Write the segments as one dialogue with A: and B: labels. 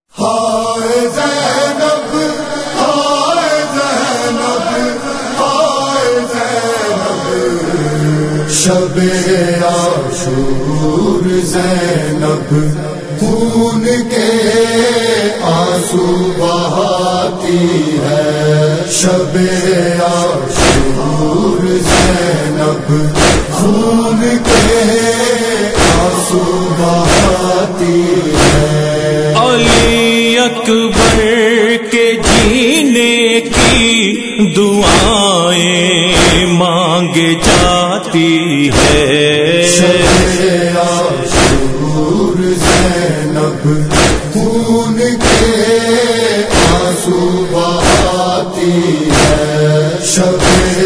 A: ہائے زینب ہائے زینب ہائے زینب، شب عاشور زینب خون کے آنسو بہاتی ہے، شب عاشور زینب خون کے آنسو بہاتی ہے۔
B: علی اکبر کے جینے کی دعائیں مانگ جاتی ہے،
A: شب عاشور زینب خون کے آنسو بہاتی ہے، شب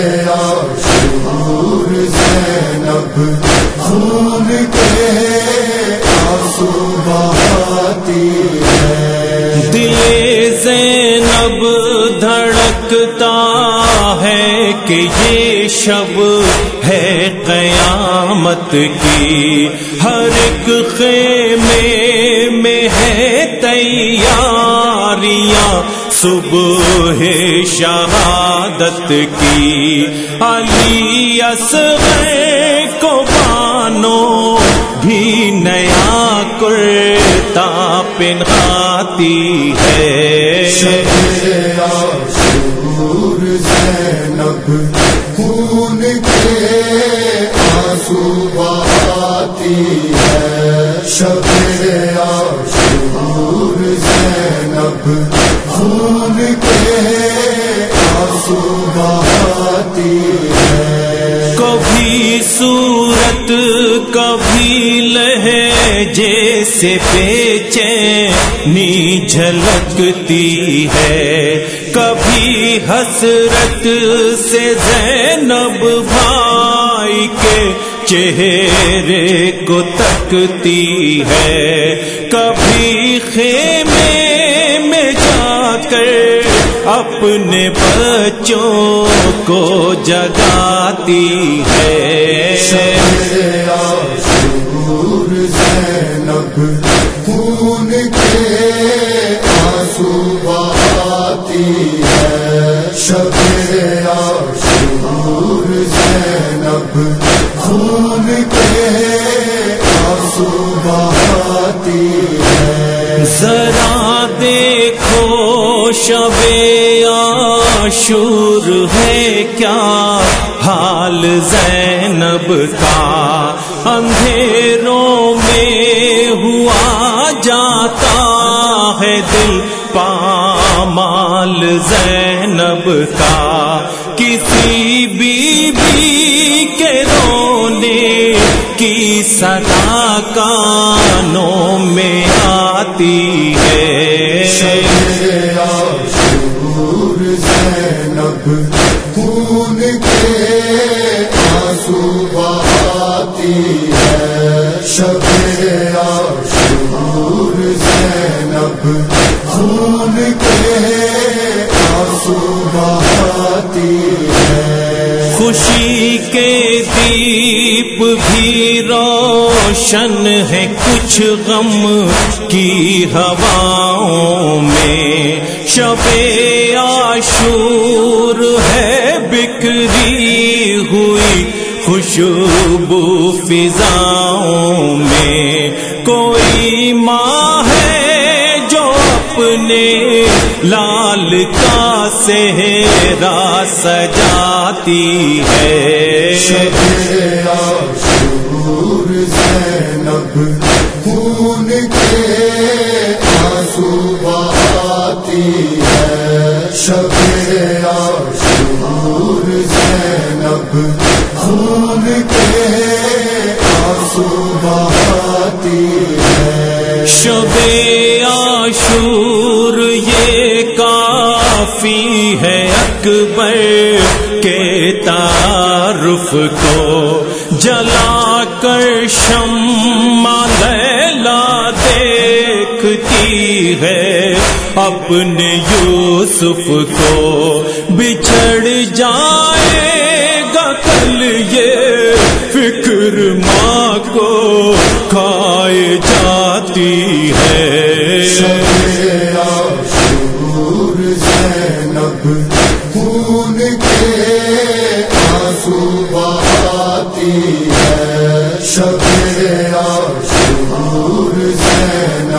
A: عاشور زینب خون کے آنسو بہاتی ہے۔
B: دل زینب دھڑکتا ہے کہ یہ شب ہے قیامت کی، ہر ایک خیمے میں ہے تیاریاں صبح شہادت کی، علی اصغر کو بانو بھی نیا کرتا پہناتی ہے،
A: شب عاشور زینب خون کے آنسو بہاتی ہے، شب عاشور زینب خون کے آنسو بہاتی ہے۔
B: کبھی صورت کبھی لہجے سے بے چینی جھلکتی ہے، کبھی حسرت سے زینب بھائی کے چہرے کو تکتی ہے، کبھی خیمے میں جا کر اپنے بچوں کو جگاتی ہے،
A: شب عاشور زینب خون کے آنسو بہاتی ہے، شب عاشور زینب خون کے آنسو بہاتی ہے۔
B: ذرا دیکھو شب عاشور ہے کیا حال زینب کا، اندھیروں میں ہوا جاتا ہے دل پامال زینب کا، کسی بیوی کے رونے کی صدا کانوں میں آتی ہے،
A: شب عاشور زینب خون کے آنسو بہاتی ہے، شب عاشور زینب خون کے آنسو بہاتی ہے۔
B: خوشی کے دیپ بھی روشن ہے کچھ غم کی ہواؤں میں، شب عاشور ہے بکھری ہوئی خوشبو فضاؤں میں، کوئی ماں ہے جو اپنے لال کا صحرا سجاتی ہے،
A: شب عاشور زینب خون کے آنسو بہاتی ہے، شب عاشور زینب خون کے آنسو بہاتی ہے۔
B: شب عاشور یہ کافی ہے اکبر کے تعارف کو، جلا کر شمع لیلا دیکھتی ہے اپنے یوسف کو، بچھڑ جائے گا کل یہ فکر ماں کو کھائے جاتی ہے۔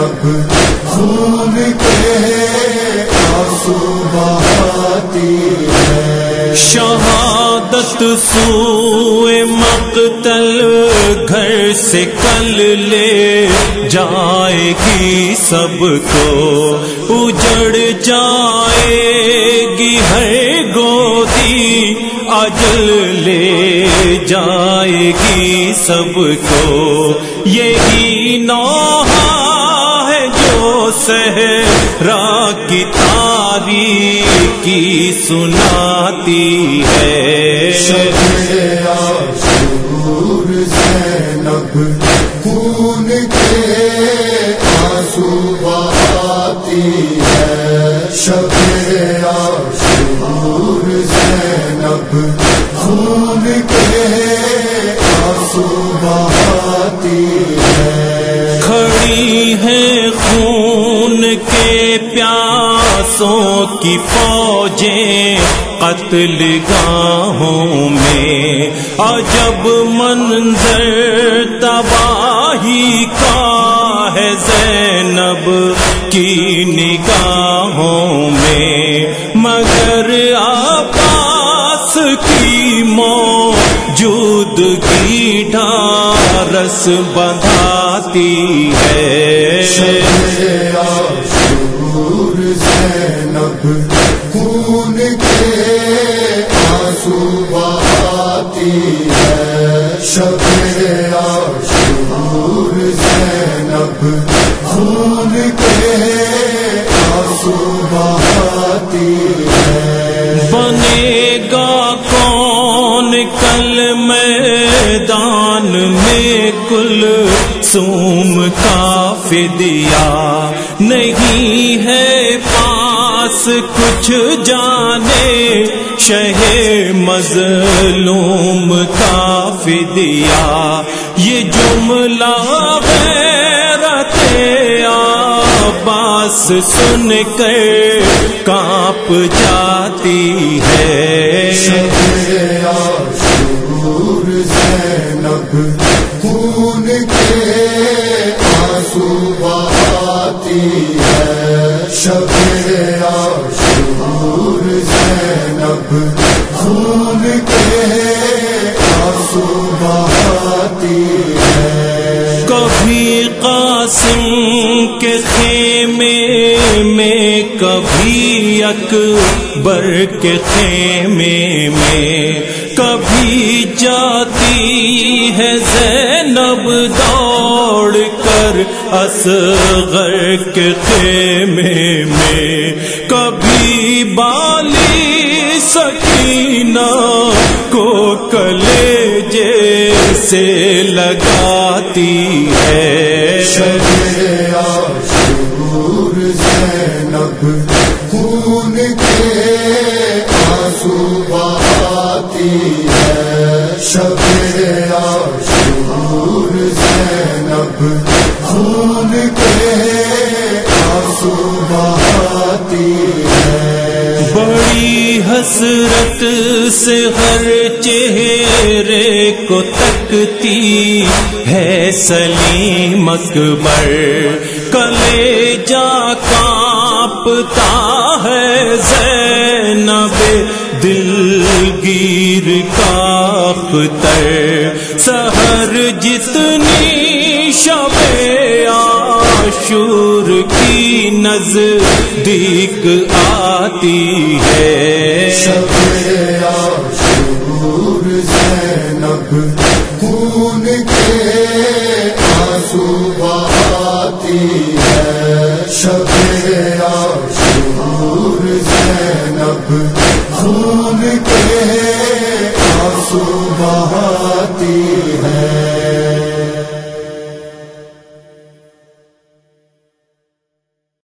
A: زینب خون کے آنسو بہاتی ہے،
B: شہادت سوئے مقتل گھر سے کل لے جائے گی، سب کو اجڑ جائے گی ہر گودی، اجل لے جائے گی سب کو، یہی نوحہ ہے جو صحرا کی تاریکی سناتی ہے،
A: شب عاشور زینب خون کے آنسو بہاتی ہے، شب عاشور زینب خون کے آنسو بہاتی ہے،
B: کھڑی ہے خون کے پیاسوں کی فوجیں قتل گاہوں میں، عجب منظر تباہی کا ہے زینب کی نگاہوں میں، مگر عباس کی موجودگی ڈھارس بندھاتی ہے،
A: شب عاشور زینب خون کے آنسو بہاتی ہے، شب عاشور زینب خون کے آنسو بہاتی ہے،
B: بنے گا کون کل میدان میں کلثوم کا فدیہ، نہیں ہے پاس کچھ جانے شہ مظلوم کا فدیہ، یہ جملہ غیرت عباس سن کر کانپ جاتی ہے،
A: شب عاشور زینب خون کے آنسو بہاتی ہے، شب عاشور زینب خون کے آنسو بہاتی ہے،
B: کبھی قاسم کے خیمے میں، کبھی اکبر کے خیمے میں، کبھی جاتی ہے زینب دوڑ کر اصغر کے خیمے میں، کبھی بالی سکینہ کو کلیجے سے لگاتی ہے،
A: شب عاشور زینب خون کے آنسو بہاتی ہے، شب عاشور زینب خون کے آنسو بہاتی ہے،
B: بڑی حسرت سے ہر چہرے کو تکتی ہے سلیم اکبر، کلیجہ کانپتا ہے زینب دلگیر کا اختر، سحر جتنی شب عاشور کی نزدیک آتی ہے،
A: شب عاشور زینب خون کے آنسو بہاتی ہے، شب عاشور زینب خون کے آنسو بہاتی ہے۔